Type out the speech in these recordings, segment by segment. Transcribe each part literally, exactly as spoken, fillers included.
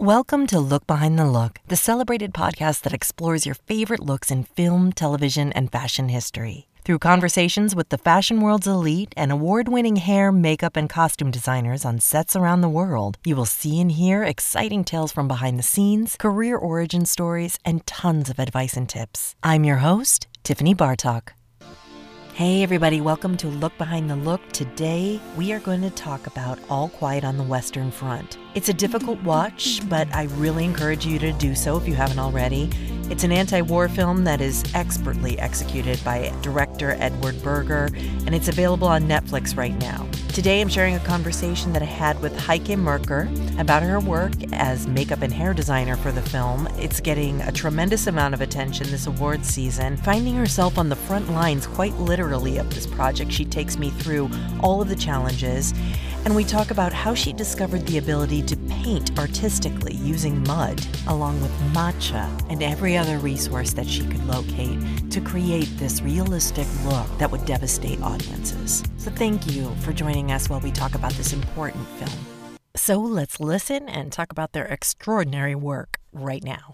Welcome to Look Behind the Look, the celebrated podcast that explores your favorite looks in film, television, and fashion history. Through conversations with the fashion world's elite and award-winning hair, makeup, and costume designers on sets around the world, you will see and hear exciting tales from behind the scenes, career origin stories, and tons of advice and tips. I'm your host, Tiffany Bartok. Hey everybody, welcome to Look Behind the Look. Today, we are going to talk about All Quiet on the Western Front. It's a difficult watch, but I really encourage you to do so if you haven't already. It's an anti-war film that is expertly executed by director Edward Berger, and it's available on Netflix right now. Today, I'm sharing a conversation that I had with Heike Merker about her work as makeup and hair designer for the film. It's getting a tremendous amount of attention this awards season. Finding herself on the front lines quite literally of this project, she takes me through all of the challenges, and we talk about how she discovered the ability to paint artistically using mud, along with matcha and every other resource that she could locate to create this realistic look that would devastate audiences. So thank you for joining us while we talk about this important film. So let's listen and talk about their extraordinary work right now.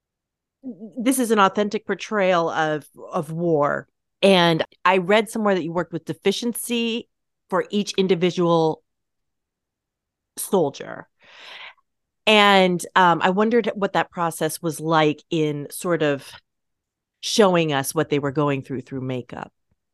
This is an authentic portrayal of, of war. And I read somewhere that you worked with deficiency for each individual soldier. And um, I wondered what that process was like in sort of showing us what they were going through through makeup.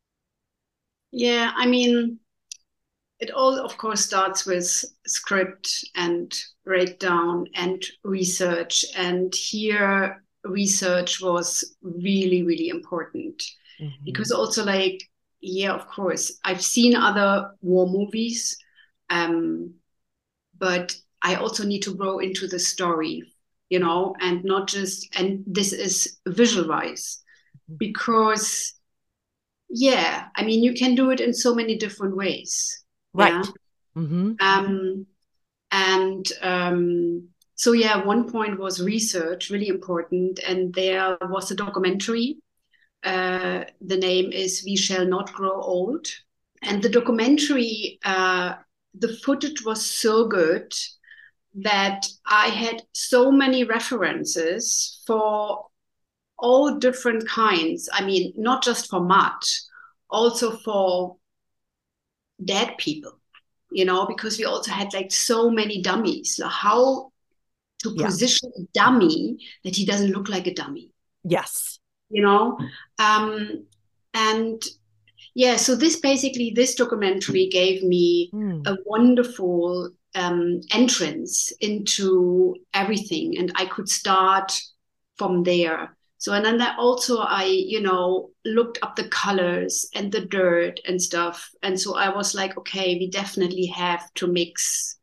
Yeah, I mean, it all, of course, starts with script and breakdown and research. And here, research was really, really important. Mm-hmm. Because also, like, yeah, of course, I've seen other war movies, um, but I also need to grow into the story, you know, and not just, and this is visualize, because, yeah, I mean, you can do it in so many different ways. Right. Yeah? Mm-hmm. Um, and um, so, yeah, one point was research, really important. And there was a documentary. Uh, the name is We Shall Not Grow Old. And the documentary, uh, the footage was so good that I had so many references for all different kinds. I mean, not just for mud, also for dead people, you know, because we also had like so many dummies. Like how to Yeah. position a dummy that he doesn't look like a dummy. Yes. You know, um, and yeah, so this basically, this documentary gave me mm. a wonderful um, entrance into everything, and I could start from there. So, and then that also I, you know, looked up the colors and the dirt and stuff. And so I was like, okay, we definitely have to mix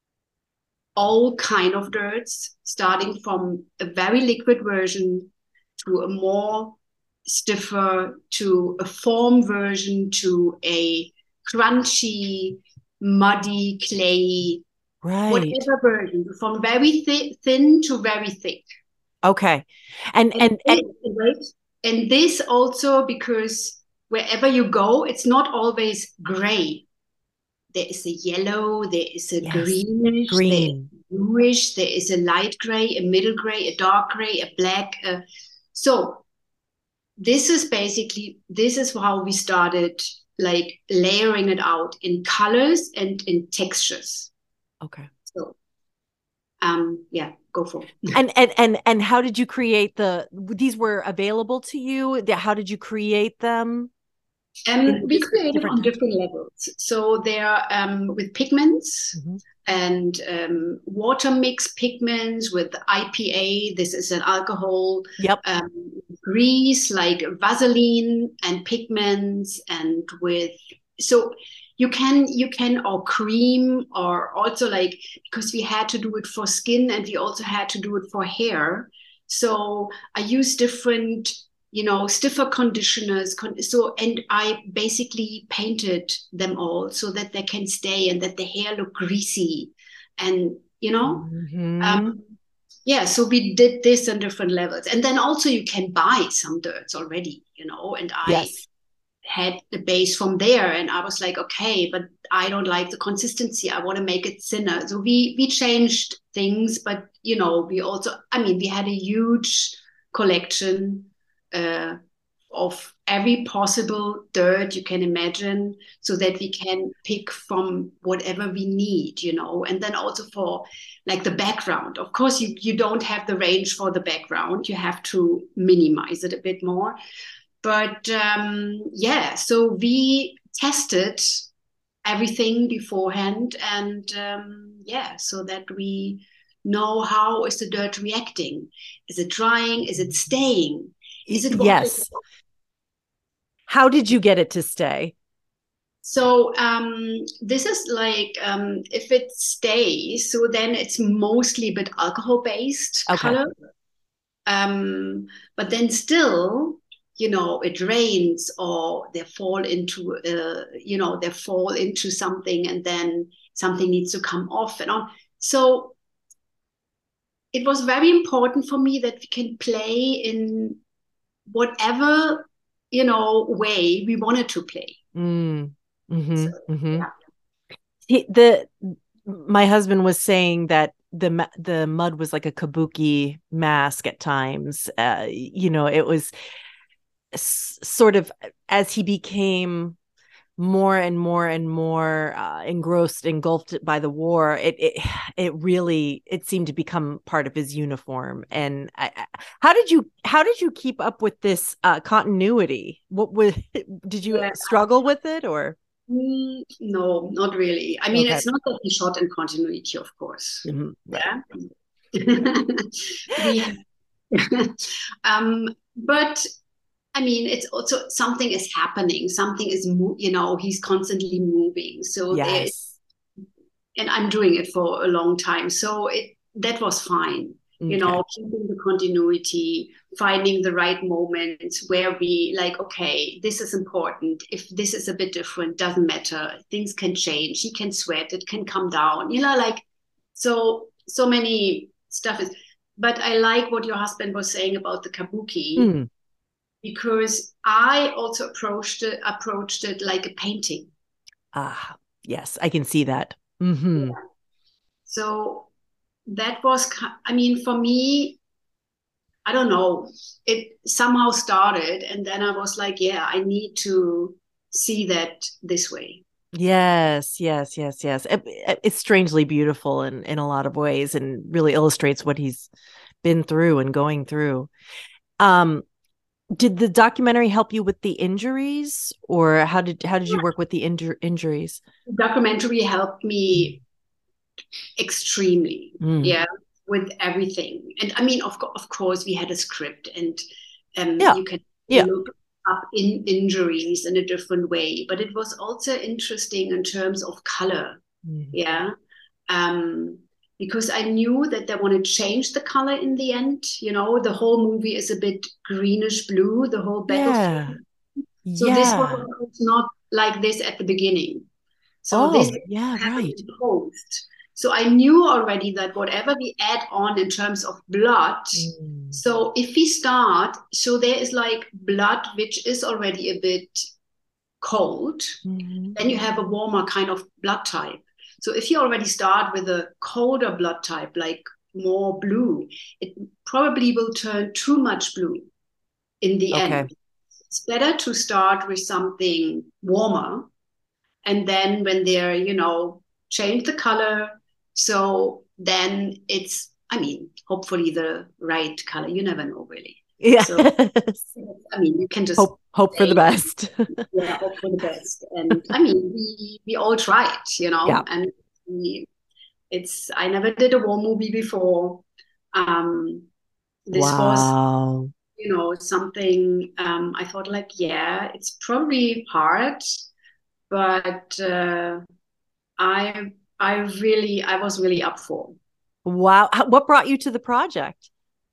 all kind of dirts, starting from a very liquid version to a more stiffer, to a foam version, to a crunchy, muddy, clayey, right. whatever version, from very thi- thin to very thick. Okay. And and, and, and, right? and this also, because wherever you go, it's not always gray. There is a yellow, there is a yes. greenish, green, there is bluish, there is a light gray, a middle gray, a dark gray, a black. Uh, so this is basically, this is how we started like layering it out in colors and in textures. Okay. So, um, yeah, go for it. And, and, and, and how did you create the, these were available to you? How did you create them? Um, we create them on different levels. So they're um, with pigments mm-hmm. and um, water mix pigments with I P A. This is an alcohol. Yep. Um, grease like Vaseline and pigments, and with so you can you can or cream, or also like, because we had to do it for skin and we also had to do it for hair. So I use different, you know, stiffer conditioners. So, and I basically painted them all so that they can stay and that the hair look greasy, and, you know, mm-hmm. um, yeah. So we did this on different levels. And then also you can buy some dirts already, you know, and I yes. had the base from there, and I was like, okay, but I don't like the consistency. I want to make it thinner. So we, we changed things, but you know, we also, I mean, we had a huge collection uh, of every possible dirt you can imagine, so that we can pick from whatever we need, you know. And then also for like the background, of course, you, you don't have the range for the background. You have to minimize it a bit more. But um, yeah, so we tested everything beforehand, and um, yeah, so that we know how is the dirt reacting. Is it drying? Is it staying? Is it yes? How did you get it to stay? So um, this is like um, if it stays, so then it's mostly a bit alcohol based okay. color. Um, but then still, you know, it rains or they fall into, uh, you know, they fall into something, and then something needs to come off and on. So it was very important for me that we can play in whatever, you know, way we wanted to play. Mm. Mm-hmm. So, Mm-hmm. yeah. He, the my husband was saying that the the mud was like a kabuki mask at times. Uh, you know, it was s- sort of as he became more and more and more uh, engrossed, engulfed by the war. It it it really it seemed to become part of his uniform. And I, I, how did you how did you keep up with this uh, continuity? What was did you Yeah. struggle with it or? Mm, no, not really. I mean, Okay. it's not that we shot in continuity, of course. Mm-hmm. Right. Yeah. we, um, but I mean, it's also something is happening. Something is, mo- you know, he's constantly moving. So there, Yes. and I'm doing it for a long time. So it that was fine. You Okay. know, keeping the continuity, finding the right moments where we like, okay, this is important. If this is a bit different, doesn't matter. Things can change. He can sweat. It can come down. You know, like so so many stuff is. But I like what your husband was saying about the kabuki, Mm. because I also approached it approached it like a painting. Ah, yes, I can see that. Mm-hmm. Yeah. So that was, I mean, for me, I don't know, it somehow started, and then I was like, yeah, I need to see that this way. Yes, yes, yes, yes. It, it's strangely beautiful in in a lot of ways, and really illustrates what he's been through and going through. Um, did the documentary help you with the injuries, or how did how did you work with the injur- injuries? The documentary helped me extremely, Mm. yeah, with everything. And I mean, of, co- of course, we had a script, and um, Yeah, you can yeah. look up in injuries in a different way. But it was also interesting in terms of color, Mm. yeah, um, because I knew that they want to change the color in the end. You know, the whole movie is a bit greenish blue, the whole battlefield. Yeah, So this was yeah. not like this at the beginning. So this Oh, yeah, happened right. in post. So I knew already that whatever we add on in terms of blood, Mm. so if we start, so there is like blood which is already a bit cold, Mm-hmm. then you have a warmer kind of blood type. So if you already start with a colder blood type, like more blue, it probably will turn too much blue in the Okay. end. It's better to start with something warmer, and then when they're, you know, change the color, so then it's, I mean, hopefully the right color. You never know, really. Yes. So I mean, you can just hope hope for the say, best. yeah, hope for the best. And I mean, we we all tried, you Yeah. know, and we, it's, I never did a war movie before. Um, this was, Wow. you know, something, um, I thought like, yeah, it's probably hard, but uh, I I really I was really up for. Wow. What brought you to the project?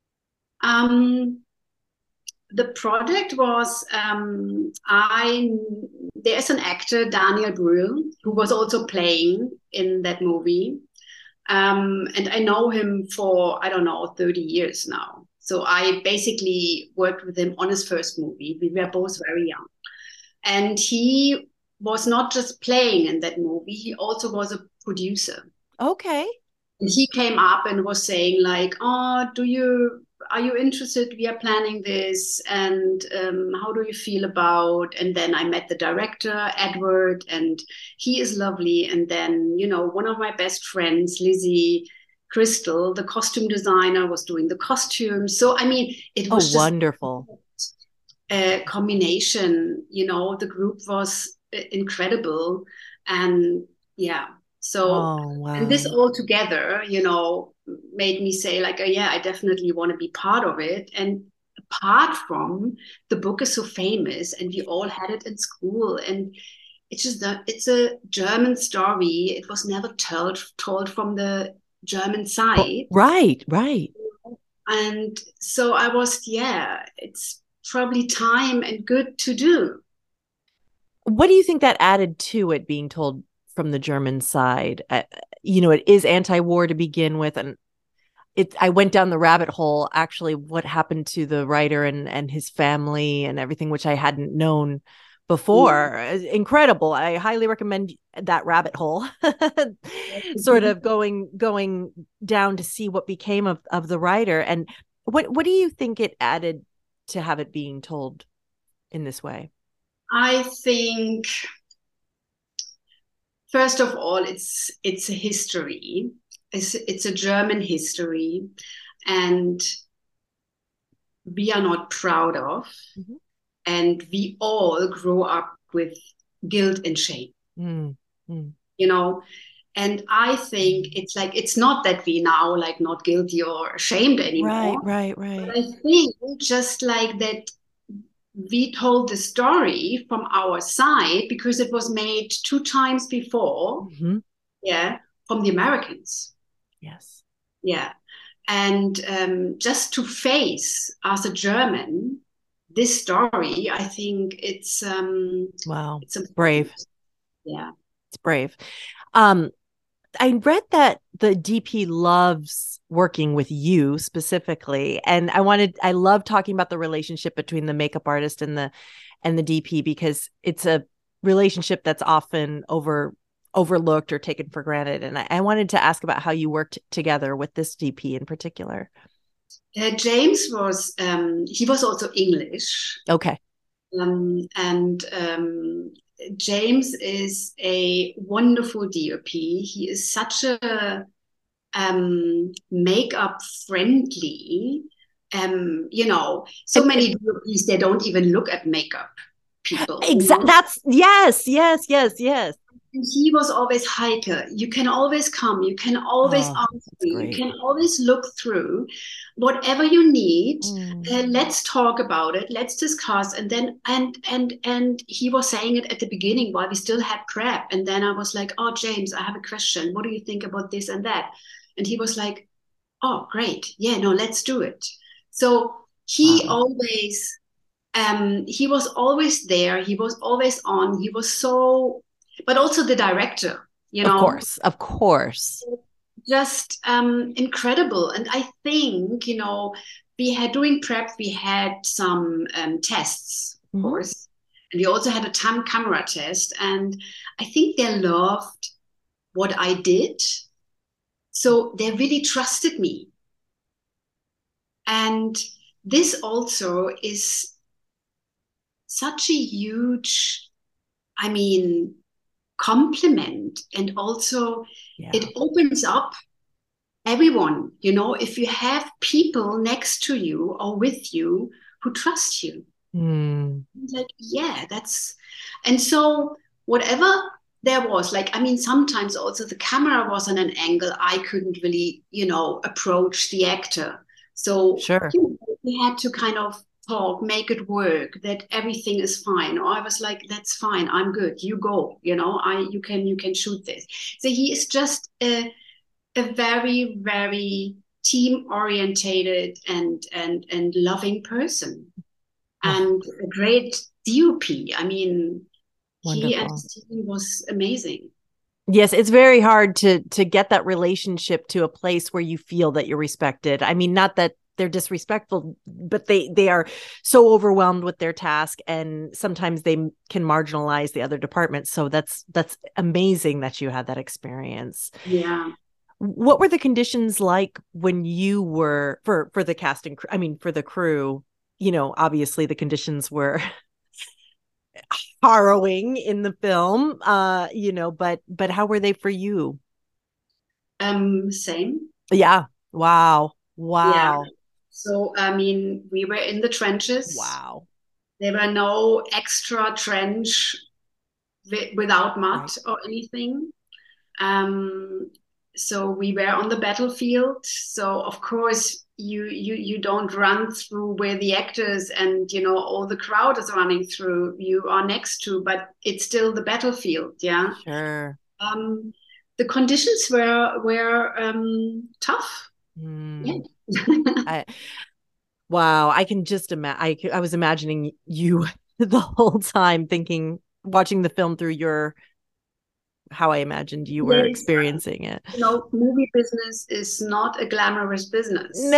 Um, the project was, um, I there's an actor, Daniel Brühl, who was also playing in that movie, um, and I know him for, I don't know, thirty years now. So I basically worked with him on his first movie. We were both very young, and he was not just playing in that movie; he also was a producer. Okay. And he came up and was saying like, oh, do you, are you interested? We are planning this. And um, how do you feel about? And then I met the director, Edward, and he is lovely. And then, you know, one of my best friends, Lizzie Crystal, the costume designer, was doing the costumes. So, I mean, it was oh, just wonderful. A combination, you know, the group was incredible. And yeah, so, oh, wow. and this all together, you know, made me say like, oh yeah, I definitely want to be part of it. And apart from, the book is so famous and we all had it in school, and it's just that it's a German story. It was never told told from the German side. Right, right. And so I was, yeah, it's probably time and good to do. What do you think that added to it being told from the German side? Uh, you know, it is anti-war to begin with, and it. I went down the rabbit hole. Actually, what happened to the writer and and his family and everything, which I hadn't known before. Yeah. Incredible. I highly recommend that rabbit hole. Sort of going going down to see what became of of the writer. And what what do you think it added to have it being told in this way? I think, first of all, it's it's a history. It's, it's a German history, and we are not proud of. Mm-hmm. And we all grow up with guilt and shame. Mm-hmm. You know, and I think it's like, it's not that we now like not guilty or ashamed anymore. Right, right, right. But I think just like that, we told the story from our side because it was made two times before. Mm-hmm. Yeah, from the Americans. Yes. Yeah. And um, just to face, as a German, this story, I think it's um wow, it's brave. Yeah, it's brave. Um, I read that the D P loves working with you specifically, and I wanted I love talking about the relationship between the makeup artist and the and the D P, because it's a relationship that's often over overlooked or taken for granted. And I, I wanted to ask about how you worked together with this D P in particular. Uh, James was um, he was also English. Okay. Um, and um, James is a wonderful D O P. He is such a um, makeup friendly. Um, you know, so many D O Ps, they don't even look at makeup people. Exactly. That's yes, yes, yes, yes. And he was always, Heike, you can always come, you can always oh, ask me, you can always look through whatever you need. Mm. Uh, let's talk about it, let's discuss. And then and and and he was saying it at the beginning while we still had prep. And then I was like, oh, James, I have a question. What do you think about this and that? And he was like, oh, great. Yeah, no, let's do it. So he wow. always um he was always there. He was always on. He was so, but also the director, you know. Of course, of course. Just um, incredible. And I think, you know, we had doing prep, we had some um, tests, of mm-hmm. course. And we also had a tam camera test. And I think they loved what I did. So they really trusted me. And this also is such a huge, I mean, compliment. And also yeah. it opens up everyone, you know, if you have people next to you or with you who trust you. Mm. Like, yeah, that's, and so whatever there was, like, I mean, sometimes also the camera was on an angle I couldn't really, you know, approach the actor. So sure. you know, we had to kind of talk, make it work, that everything is fine. Or I was like, that's fine, I'm good, you go, you know, I you can you can shoot this. So he is just a, a very, very team orientated and and and loving person. Oh. And a great D O P. I mean, wonderful. He and his team was amazing. Yes, it's very hard to to get that relationship to a place where you feel that you're respected. I mean, not that they're disrespectful, but they they are so overwhelmed with their task, and sometimes they can marginalize the other departments. So that's that's amazing that you had that experience. Yeah. What were the conditions like when you were for for the cast and crew? I mean, for the crew, you know, obviously the conditions were harrowing in the film, uh, you know, but but how were they for you? Um, same. Yeah. Wow. Yeah. Wow. So, I mean, we were in the trenches. Wow. There were no extra trench wi- without mud Right. or anything. Um, so we were on the battlefield. So of course you you you don't run through where the actors and you know all the crowd is running through. You are next to, but it's still the battlefield. Yeah. Sure. Um, the conditions were were um, tough. Yeah. Mm. I, wow. I can just imagine. I, I was imagining you the whole time thinking, watching the film through your, how I imagined you were Yes, experiencing it. you know, movie business is not a glamorous business.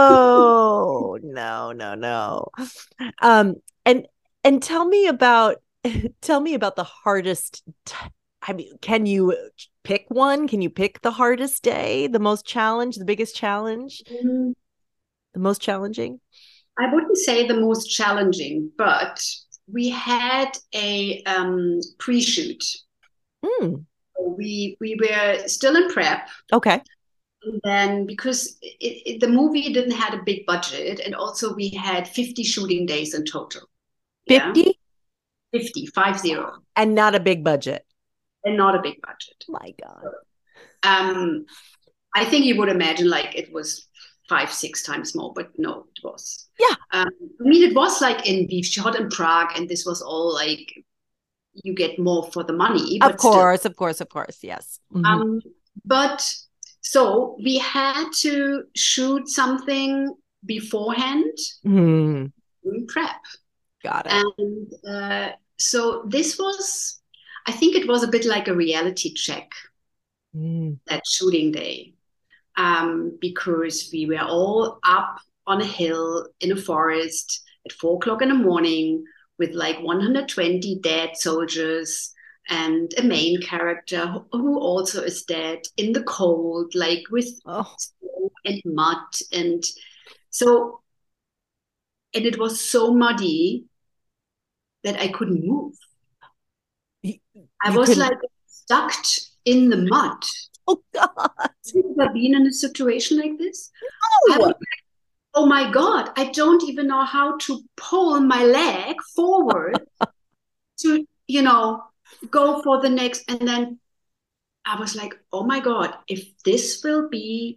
No, no, no, no. Um, and and tell me about tell me about the hardest. T- I mean, can you pick one? Can you pick the hardest day, the most challenge, the biggest challenge, Mm, the most challenging? I wouldn't say the most challenging, but we had a um, pre-shoot. Mm, We we were still in prep, okay. and then because it, it, the movie didn't had a big budget, and also we had fifty shooting days in total. Yeah, fifty fifty, five zero, and not a big budget. and not a big budget. My God. Um, I think you would imagine like it was five, six times more, but no, it was. Yeah, Um, I mean, it was like in we shot in Prague, and this was all like you get more for the money, of but still. course, of course, of course. Yes. Mhm. Um, but so we had to shoot something beforehand Mm, in prep. got it. And uh, so this was, I think it was a bit like a reality check Mm. that shooting day, um, because we were all up on a hill in a forest at four o'clock in the morning with like one hundred twenty dead soldiers and a main character who, who also is dead in the cold, like with Oh, snow and mud. And so, and it was so muddy that I couldn't move. you, I you was couldn't. like stuck in the mud. Oh God. Have you ever been in a situation like this? I was No. like, oh my God, I don't even know how to pull my leg forward to, you know, go for the next. And then I was like, oh my God, if this will be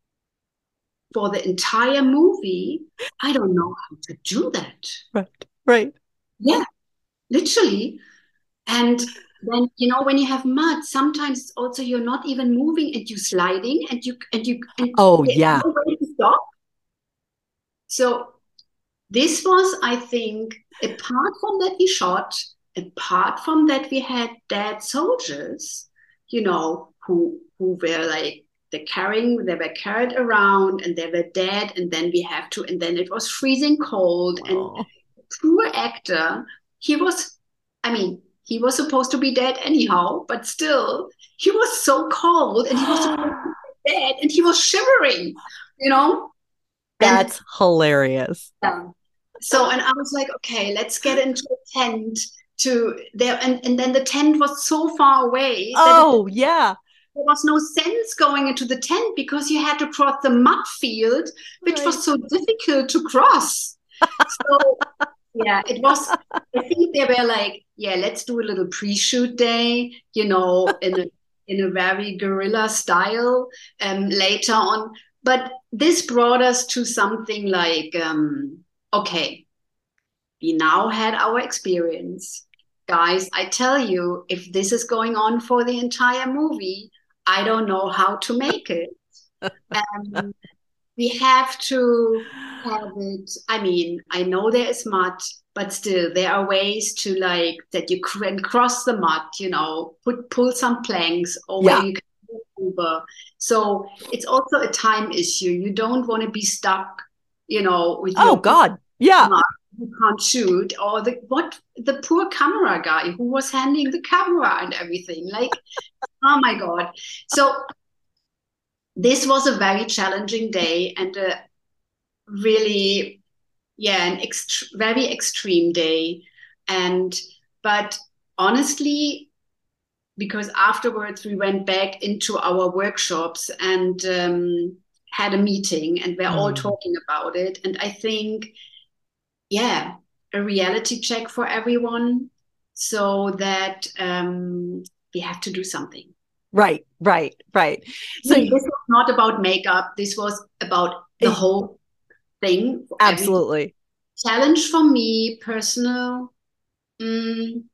for the entire movie, I don't know how to do that. Right. Right. Yeah, literally. And then, you know, when you have mud, sometimes it's also you're not even moving and you're sliding and you and you and Oh there's yeah. no way to stop. So this was, I think, apart from that we shot, apart from that we had dead soldiers, you know, who who were like they carrying, they were carried around and they were dead, and then we have to, and then it was freezing cold, and Oh. poor actor, he was, I mean, he was supposed to be dead anyhow, but still, he was so cold, and he was supposed to be dead, and he was shivering, you know, and That's hilarious. yeah. So, and I was like, okay, let's get into a tent to there. And, and then the tent was so far away that it, Oh yeah. there was no sense going into the tent because you had to cross the mud field, which Right. was so difficult to cross. So, yeah, it was, I think they were like, yeah, let's do a little pre-shoot day, you know, in a, in a very guerrilla style um, later on. But this brought us to something like, um, okay, we now had our experience. Guys, I tell you, if this is going on for the entire movie, I don't know how to make it. Um, we have to have it. I mean, I know there is mud, but still, there are ways to like that you can cross the mud, you know, put pull some planks or where Yeah. you can move over. So it's also a time issue. You don't want to be stuck, you know, with Oh your God. Yeah. you can't shoot, or the what the poor camera guy who was handling the camera and everything. Like, oh my God. So this was a very challenging day and a really, yeah, an ext- very extreme day. And, but honestly, because afterwards we went back into our workshops and um, had a meeting and we're mm. all talking about it. And I think, yeah, a reality check for everyone so that um, we have to do something. Right, right, right. So this was not about makeup. This was about the it, whole thing. Absolutely. Challenge for me, personal. Um,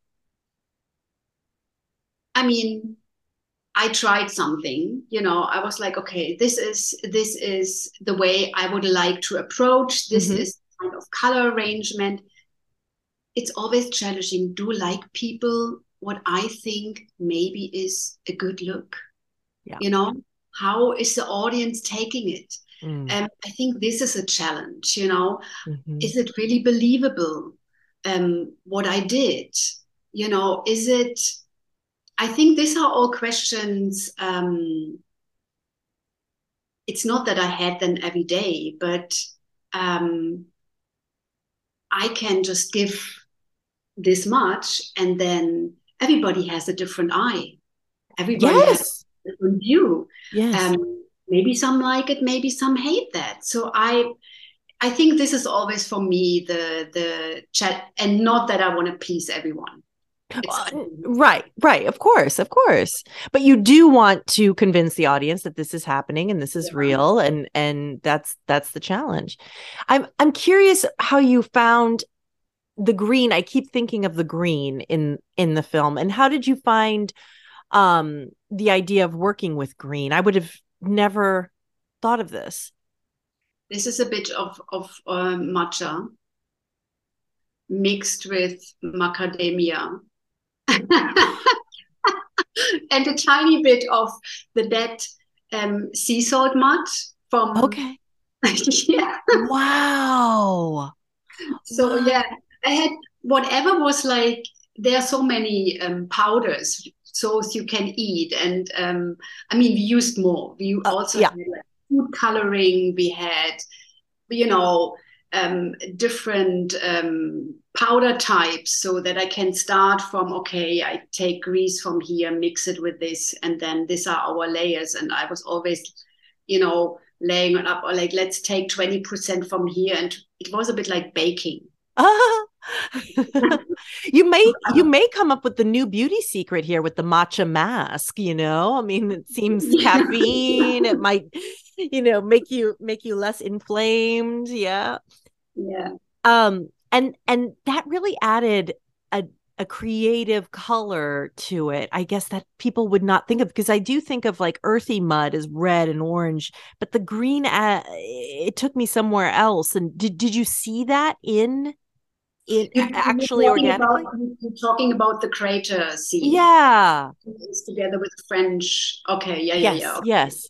I mean, I tried something, you know, I was like, okay, this is, this is the way I would like to approach. This mm-hmm. is kind of color arrangement. It's always challenging. Do like people what I think maybe is a good look? Yeah. You know, how is the audience taking it? Mm. Um, I think this is a challenge, you know, mm-hmm. is it really believable um, what I did? You know, is it, I think these are all questions. Um, it's not that I had them every day, but um, I can just give this much and then everybody has a different eye. Everybody yes. has a different view. Yes. Um, maybe some like it, maybe some hate that. So I I think this is always for me the the chat, and not that I want to please everyone. Uh, right, right. Of course, of course. But you do want to convince the audience that this is happening and this is yeah. real, and and that's that's the challenge. I'm I'm curious how you found the green. I keep thinking of the green in in the film. And how did you find um the idea of working with green? I would have never thought of this. This is a bit of of uh, matcha mixed with macadamia. And a tiny bit of the dead um, sea salt mud from. Okay. Yeah. Wow. So wow. yeah, I had whatever was like. There are so many um, powders, so you can eat, and um, I mean, we used more. We uh, also yeah. had like, food coloring. We had, you know. Um, different um, powder types so that I can start from, okay, I take grease from here, mix it with this, and then these are our layers. And I was always, you know, laying it up, or like, let's take twenty percent from here. And it was a bit like baking. you may you may come up with the new beauty secret here with the matcha mask, you know. I mean, it seems caffeine, it might, you know, make you make you less inflamed. Yeah. Yeah. Um, and and that really added a a creative color to it, I guess, that people would not think of, because I do think of like earthy mud as red and orange, but the green, uh, it took me somewhere else. And did did you see that in in you're, actually you're organically? About, you're talking about the crater scene. Yeah. It's together with French. Okay. Yeah. Yes. Yeah. Yeah. Okay. Yes.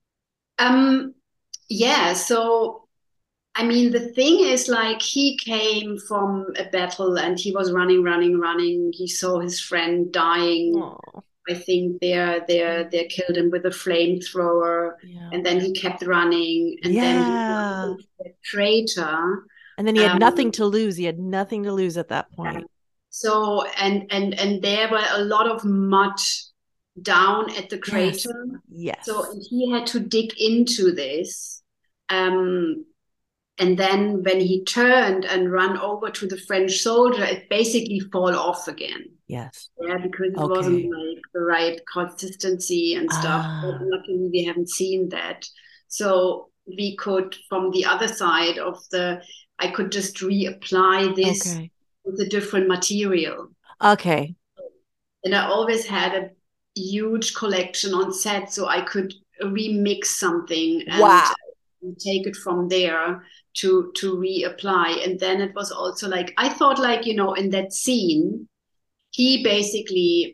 Um. Yeah. So. I mean, the thing is, like, he came from a battle and he was running, running, running. He saw his friend dying. Aww. I think they're, they're, they killed him with a flamethrower. Yeah. And then he kept running. And yeah. then he went into a crater. And then he had um, nothing to lose. He had nothing to lose at that point. Yeah. So, and, and, and there were a lot of mud down at the crater. Yes. yes. So he had to dig into this. Um, And then when he turned and ran over to the French soldier, it basically fall off again. Yes. Yeah, because it okay. wasn't like the right consistency and stuff. Ah. But luckily, we haven't seen that. So we could, from the other side of the, I could just reapply this okay. with a different material. Okay. And I always had a huge collection on set, so I could remix something and wow. take it from there to to reapply. And then it was also like, I thought, like, you know, in that scene, he basically,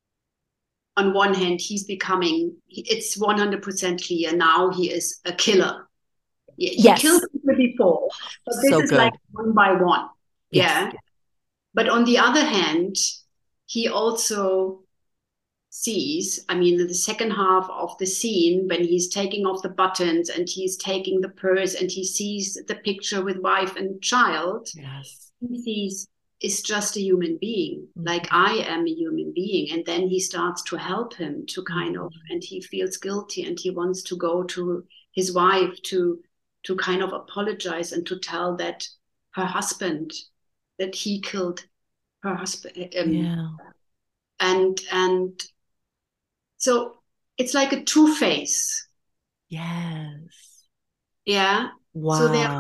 on one hand, he's becoming, it's one hundred percent clear now he is a killer. He yes. killed people before, but this so is good. like one by one. Yes. Yeah. But on the other hand, he also sees, I mean, the second half of the scene, when he's taking off the buttons and he's taking the purse and he sees the picture with wife and child, yes. he sees is just a human being, mm-hmm. like I am a human being. And then he starts to help him to kind mm-hmm. of, and he feels guilty and he wants to go to his wife to, to kind of apologize and to tell that her husband, that he killed her husband. Um, yeah. And, and so it's like a two-face. Yes. Yeah. Wow. So there,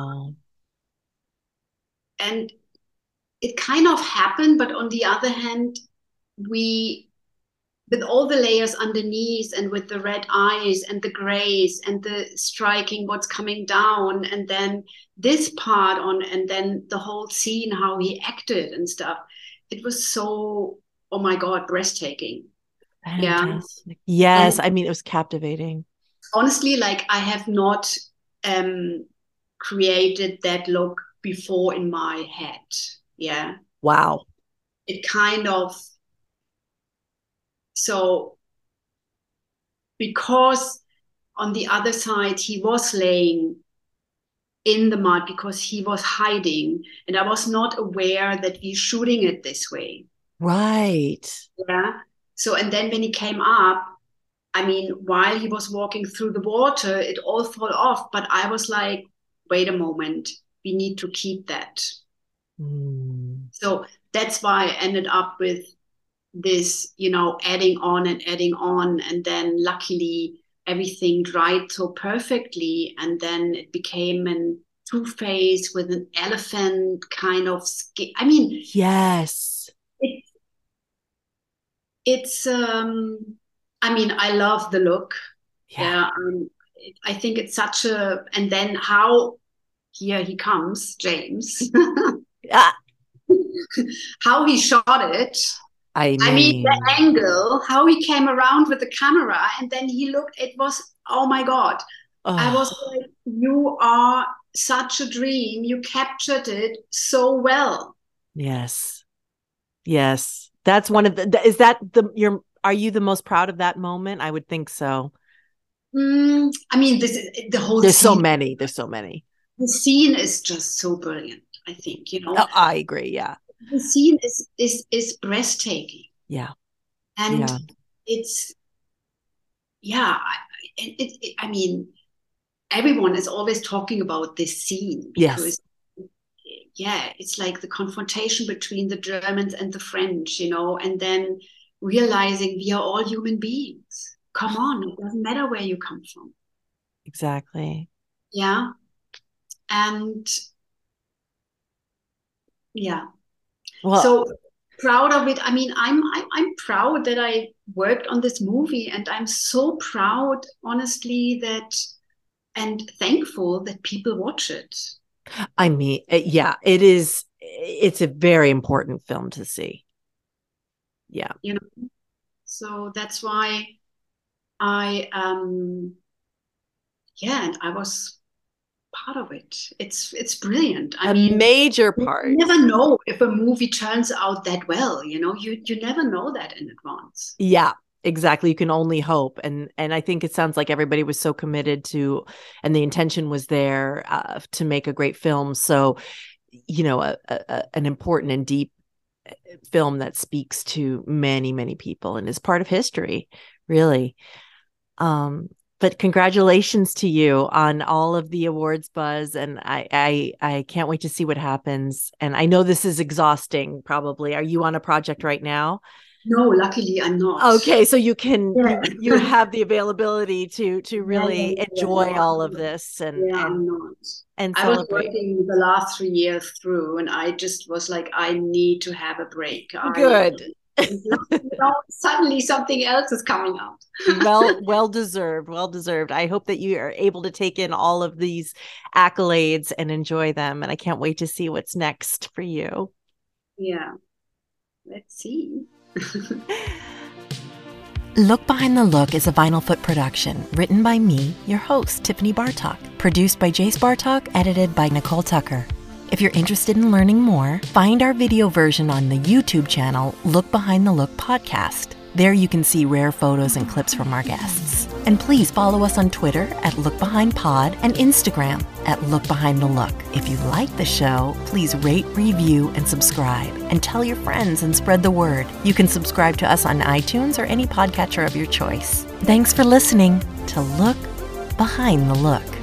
and it kind of happened, but on the other hand, we, with all the layers underneath and with the red eyes and the grays and the striking what's coming down, and then this part on, and then the whole scene, how he acted and stuff, it was so, oh my God, breathtaking. Fantastic. Yeah. Yes. And I mean, it was captivating. Honestly, like I have not um, created that look before in my head. Yeah. Wow. It kind of, so because on the other side, he was laying in the mud because he was hiding, and I was not aware that he's shooting it this way. Right. Yeah. So, and then when he came up, I mean, while he was walking through the water, it all fell off. But I was like, wait a moment, we need to keep that. Mm. So that's why I ended up with this, you know, adding on and adding on. And then luckily everything dried so perfectly. And then it became an two-face with an elephant kind of skin. I mean, yes. It, it's, um, I mean, I love the look. Yeah. yeah um, it, I think it's such a, and then how, here he comes, James. yeah. How he shot it. I mean, I mean, the angle, how he came around with the camera, and then he looked, it was, oh my God. Oh. I was like, you are such a dream. You captured it so well. Yes. Yes. That's one of the, is that the, your, are you the most proud of that moment? I would think so. Mm, I mean, this the whole There's scene, so many. There's so many. The scene is just so brilliant, I think, you know. Oh, I agree. Yeah. The scene is is is breathtaking. Yeah. And yeah. it's, yeah, it, it, it, I mean, everyone is always talking about this scene because, yes. yeah, it's like the confrontation between the Germans and the French, you know, and then realizing we are all human beings. Come on, it doesn't matter where you come from. Exactly. Yeah. And yeah. Well, so proud of it. I mean, I'm, I'm I'm proud that I worked on this movie, and I'm so proud, honestly, that and thankful that people watch it. I mean, yeah, it is. It's a very important film to see. Yeah, you know. So that's why I um yeah, and I was part of it. It's it's brilliant. I a mean, major part. You never know if a movie turns out that well, you know. You you never know that in advance. Yeah, exactly. You can only hope. And and I think it sounds like everybody was so committed to, and the intention was there uh, to make a great film. So, you know, a, a, an important and deep film that speaks to many, many people and is part of history, really. Um, But congratulations to you on all of the awards buzz. And I, I, I can't wait to see what happens. And I know this is exhausting, probably. Are you on a project right now? No, luckily I'm not. Okay. So you can, yeah. you, you have the availability to, to really yeah, yeah, enjoy yeah, all of this. And, yeah, and, I'm not. And I was working the last three years through, and I just was like, I need to have a break. Good. I, you know, suddenly something else is coming out. well, well deserved, well deserved. I hope that you are able to take in all of these accolades and enjoy them. And I can't wait to see what's next for you. Yeah, let's see. Look Behind the Look is a Vinyl Foot production, written by me, your host, Tiffany Bartok, produced by Jace Bartok, edited by Nicole Tucker. If you're interested in learning more, find our video version on the YouTube channel Look Behind the Look podcast. There you can see rare photos and clips from our guests. And please follow us on Twitter at LookBehindPod and Instagram at LookBehindTheLook. If you like the show, please rate, review, and subscribe. And tell your friends and spread the word. You can subscribe to us on iTunes or any podcatcher of your choice. Thanks for listening to Look Behind the Look.